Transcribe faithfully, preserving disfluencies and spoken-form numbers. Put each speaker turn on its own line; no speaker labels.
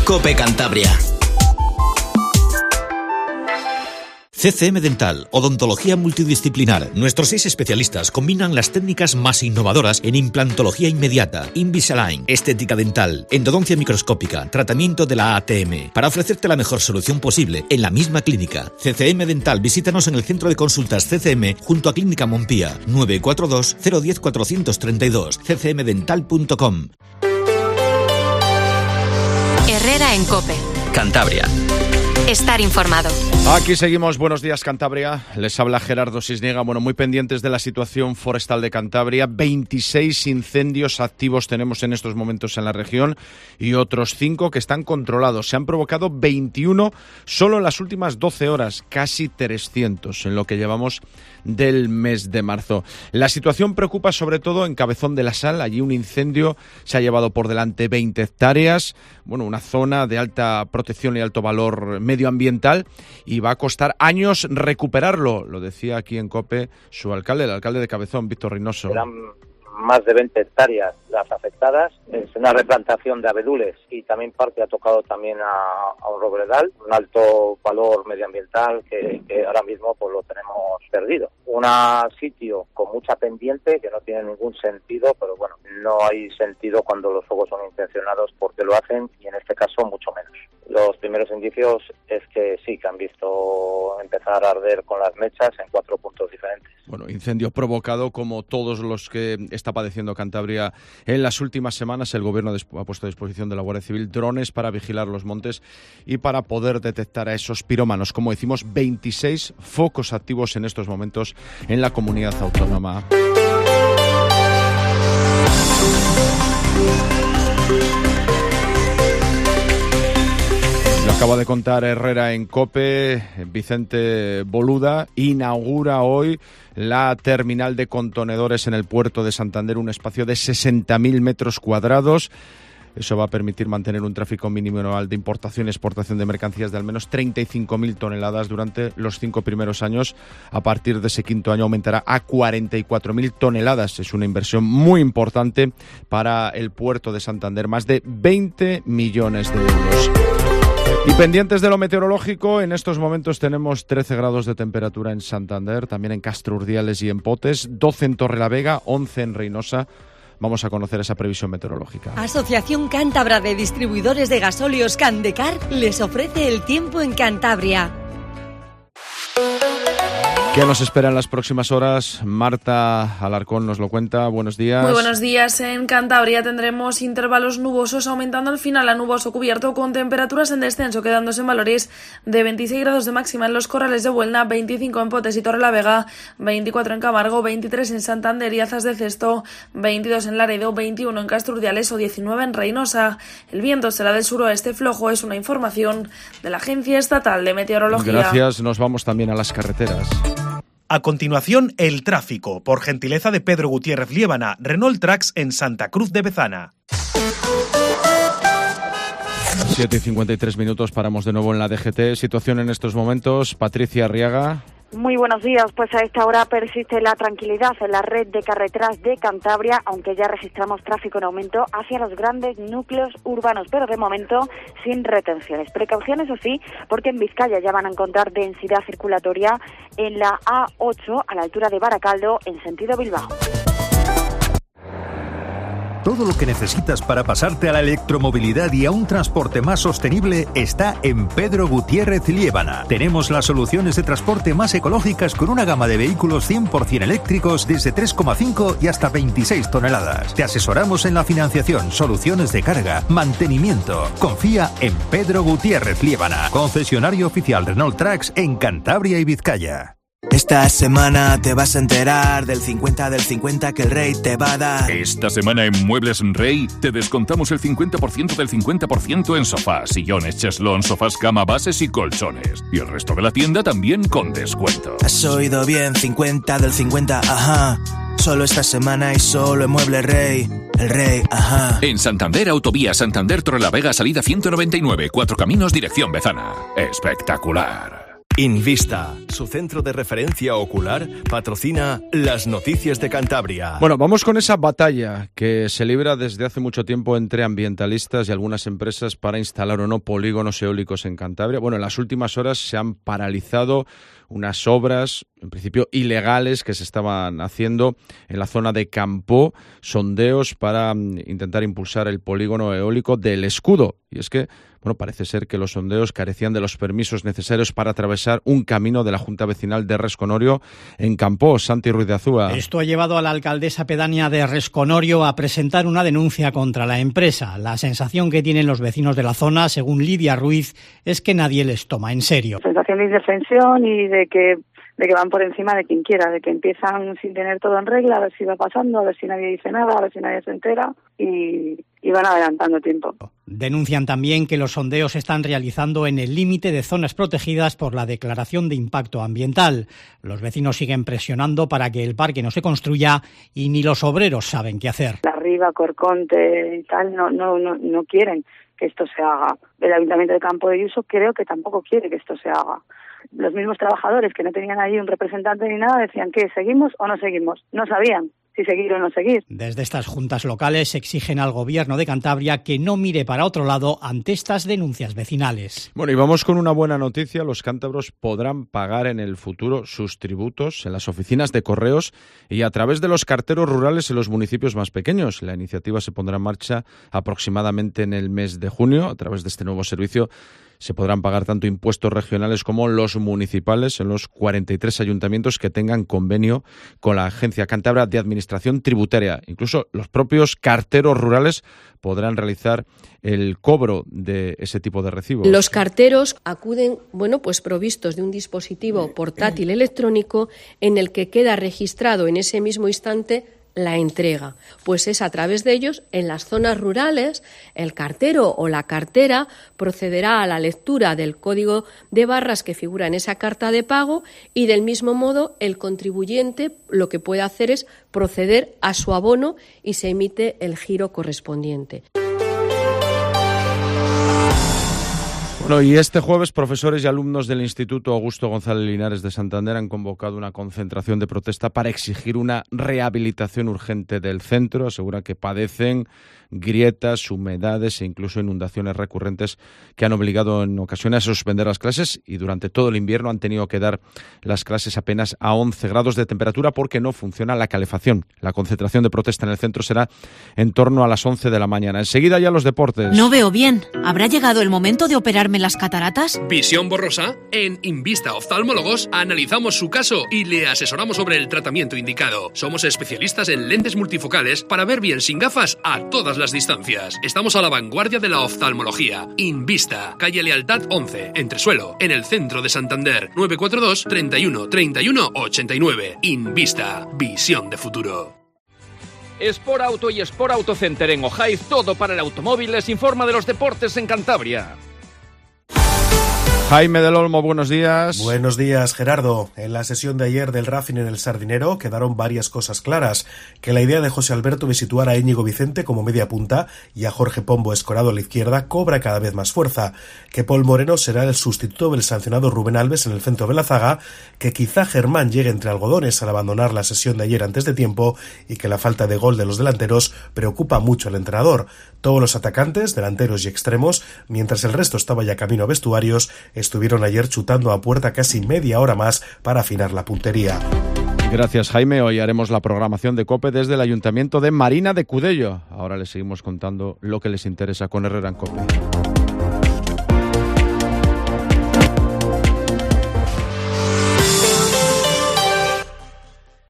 COPE Cantabria.
C C M Dental, odontología multidisciplinar. Nuestros seis especialistas combinan las técnicas más innovadoras en implantología inmediata, Invisalign, estética dental, endodoncia microscópica, tratamiento de la A T M, para ofrecerte la mejor solución posible en la misma clínica. C C M Dental, visítanos en el centro de consultas C C M junto a Clínica Montpía, nueve cuatro dos, cero uno cero, cuatro tres dos, c c m dental punto com.
Herrera en COPE.
Cantabria.
Estar informado.
Aquí seguimos. Buenos días, Cantabria. Les habla Gerardo Sisniega. Bueno, muy pendientes de la situación forestal de Cantabria. veintiséis incendios activos tenemos en estos momentos en la región y otros cinco que están controlados. Se han provocado veintiuno solo en las últimas doce horas, casi trescientos en lo que llevamos del mes de marzo. La situación preocupa sobre todo en Cabezón de la Sal. Allí un incendio se ha llevado por delante veinte hectáreas. Bueno, una zona de alta protección y alto valor medioambiental, y va a costar años recuperarlo. Lo decía aquí en COPE su alcalde, el alcalde de Cabezón, Víctor Reynoso.
Eran más de veinte hectáreas las afectadas. Es una replantación de abedules y también parte ha tocado también a, a un robledal, un alto valor medioambiental que, que ahora mismo pues lo tenemos perdido. Un sitio con mucha pendiente que no tiene ningún sentido, pero bueno, no hay sentido cuando los fuegos son intencionados porque lo hacen, y en este caso mucho menos. Los primeros indicios es que sí, que han visto empezar a arder con las mechas en cuatro puntos diferentes.
Bueno, incendio provocado como todos los que está padeciendo Cantabria en las últimas semanas. El Gobierno ha puesto a disposición de la Guardia Civil drones para vigilar los montes y para poder detectar a esos pirómanos. Como decimos, veintiséis focos activos en estos momentos en la comunidad autónoma. Lo acaba de contar Herrera en COPE. Vicente Boluda inaugura hoy la terminal de contenedores en el puerto de Santander, un espacio de sesenta mil metros cuadrados. Eso va a permitir mantener un tráfico mínimo anual de importación y exportación de mercancías de al menos treinta y cinco mil toneladas durante los cinco primeros años. A partir de ese quinto año aumentará a cuarenta y cuatro mil toneladas. Es una inversión muy importante para el puerto de Santander, más de veinte millones de euros. Y pendientes de lo meteorológico, en estos momentos tenemos trece grados de temperatura en Santander, también en Castro Urdiales y en Potes, doce en Torrelavega, once en Reynosa. Vamos a conocer esa previsión meteorológica.
Asociación Cántabra de Distribuidores de Gasóleos Candecar les ofrece el tiempo en Cantabria.
¿Qué nos espera en las próximas horas? Marta Alarcón nos lo cuenta. Buenos días.
Muy buenos días. En Cantabria tendremos intervalos nubosos, aumentando al final a nuboso cubierto, con temperaturas en descenso, quedándose en valores de veintiséis grados de máxima en los Corrales de Buelna, veinticinco en Potes y Torrelavega, veinticuatro en Camargo, veintitrés en Santander y Azas de Cesto, veintidós en Laredo, veintiuno en Castro Urdiales o diecinueve en Reynosa. El viento será del suroeste flojo, es una información de la Agencia Estatal de Meteorología.
Gracias. Nos vamos también a las carreteras.
A continuación, el tráfico, por gentileza de Pedro Gutiérrez Liébana, Renault Trax en Santa Cruz de Bezana.
siete y cincuenta y tres minutos, paramos de nuevo en la D G T. Situación en estos momentos, Patricia Arriaga.
Muy buenos días, pues a esta hora persiste la tranquilidad en la red de carreteras de Cantabria, aunque ya registramos tráfico en aumento hacia los grandes núcleos urbanos, pero de momento sin retenciones. Precauciones, eso sí, porque en Vizcaya ya van a encontrar densidad circulatoria en la A ocho a la altura de Baracaldo en sentido Bilbao.
Todo lo que necesitas para pasarte a la electromovilidad y a un transporte más sostenible está en Pedro Gutiérrez Liébana. Tenemos las soluciones de transporte más ecológicas con una gama de vehículos cien por ciento eléctricos desde tres coma cinco y hasta veintiséis toneladas. Te asesoramos en la financiación, soluciones de carga, mantenimiento. Confía en Pedro Gutiérrez Liébana, concesionario oficial Renault Trax en Cantabria y Vizcaya.
Esta semana te vas a enterar del cincuenta del cincuenta que el Rey te va a dar.
Esta semana en Muebles Rey te descontamos el cincuenta por ciento del cincuenta por ciento en sofás, sillones, cheslón, sofás, cama, bases y colchones. Y el resto de la tienda también con descuento.
Has oído bien, cincuenta del cincuenta, ajá. Solo esta semana y solo en Muebles Rey. El Rey, ajá.
En Santander, Autovía Santander Torrelavega, salida ciento noventa y nueve, Cuatro Caminos, dirección Bezana. Espectacular.
Invista, su centro de referencia ocular, patrocina las noticias de Cantabria.
Bueno, vamos con esa batalla que se libra desde hace mucho tiempo entre ambientalistas y algunas empresas para instalar o no polígonos eólicos en Cantabria. Bueno, en las últimas horas se han paralizado unas obras, en principio ilegales, que se estaban haciendo en la zona de Campó, sondeos para intentar impulsar el polígono eólico del Escudo. Y es que, bueno, parece ser que los sondeos carecían de los permisos necesarios para atravesar un camino de la Junta Vecinal de Resconorio en Campó. Santi Ruiz de Azúa.
Esto ha llevado a la alcaldesa pedánea de Resconorio a presentar una denuncia contra la empresa. La sensación que tienen los vecinos de la zona, según Lidia Ruiz, es que nadie les toma en serio.
Sensación de indefensión y de que de que van por encima de quien quiera, de que empiezan sin tener todo en regla, a ver si va pasando, a ver si nadie dice nada, a ver si nadie se entera y, y van adelantando tiempo.
Denuncian también que los sondeos se están realizando en el límite de zonas protegidas por la declaración de impacto ambiental. Los vecinos siguen presionando para que el parque no se construya y ni los obreros saben qué hacer.
La Riva, Corconte y tal no, no, no, no quieren que esto se haga. El Ayuntamiento de Campo de Yuso creo que tampoco quiere que esto se haga. Los mismos trabajadores que no tenían allí un representante ni nada decían que seguimos o no seguimos. No sabían si seguir o no seguir.
Desde estas juntas locales exigen al gobierno de Cantabria que no mire para otro lado ante estas denuncias vecinales.
Bueno, y vamos con una buena noticia. Los cántabros podrán pagar en el futuro sus tributos en las oficinas de correos y a través de los carteros rurales en los municipios más pequeños. La iniciativa se pondrá en marcha aproximadamente en el mes de junio. A través de este nuevo servicio se podrán pagar tanto impuestos regionales como los municipales en los cuarenta y tres ayuntamientos que tengan convenio con la Agencia Cántabra de Administración Tributaria. Incluso los propios carteros rurales podrán realizar el cobro de ese tipo de recibos.
Los carteros acuden, bueno, pues provistos de un dispositivo portátil electrónico en el que queda registrado en ese mismo instante la entrega, pues es a través de ellos. En las zonas rurales, el cartero o la cartera procederá a la lectura del código de barras que figura en esa carta de pago y del mismo modo el contribuyente lo que puede hacer es proceder a su abono y se emite el giro correspondiente.
Bueno, y este jueves profesores y alumnos del Instituto Augusto González Linares de Santander han convocado una concentración de protesta para exigir una rehabilitación urgente del centro. Aseguran que padecen grietas, humedades e incluso inundaciones recurrentes que han obligado en ocasiones a suspender las clases y durante todo el invierno han tenido que dar las clases apenas a once grados de temperatura porque no funciona la calefacción. La concentración de protesta en el centro será en torno a las once de la mañana. Enseguida ya los deportes.
No veo bien. ¿Habrá llegado el momento de operarme las cataratas?
¿Visión borrosa? En Invista Oftalmólogos analizamos su caso y le asesoramos sobre el tratamiento indicado. Somos especialistas en lentes multifocales para ver bien sin gafas a todas las distancias. Estamos a la vanguardia de la oftalmología. Invista, calle Lealtad once, Entresuelo, en el centro de Santander. nueve cuatro dos, treinta y uno, treinta y uno, ochenta y nueve. Invista, visión de futuro.
Sport Auto y Sport Auto Center en Ojaiz, todo para el automóvil, les informa de los deportes en Cantabria.
Jaime del Olmo, buenos días.
Buenos días, Gerardo. En la sesión de ayer del Racing en el Sardinero quedaron varias cosas claras. Que la idea de José Alberto de situar a Íñigo Vicente como media punta y a Jorge Pombo Escorado a la izquierda cobra cada vez más fuerza. Que Paul Moreno será el sustituto del sancionado Rubén Alves en el centro de la zaga. Que quizá Germán llegue entre algodones al abandonar la sesión de ayer antes de tiempo y que la falta de gol de los delanteros preocupa mucho al entrenador. Todos los atacantes, delanteros y extremos, mientras el resto estaba ya camino a vestuarios, estuvieron ayer chutando a puerta casi media hora más para afinar la puntería.
Gracias, Jaime. Hoy haremos la programación de COPE desde el Ayuntamiento de Marina de Cudello. Ahora les seguimos contando lo que les interesa con Herrera en COPE.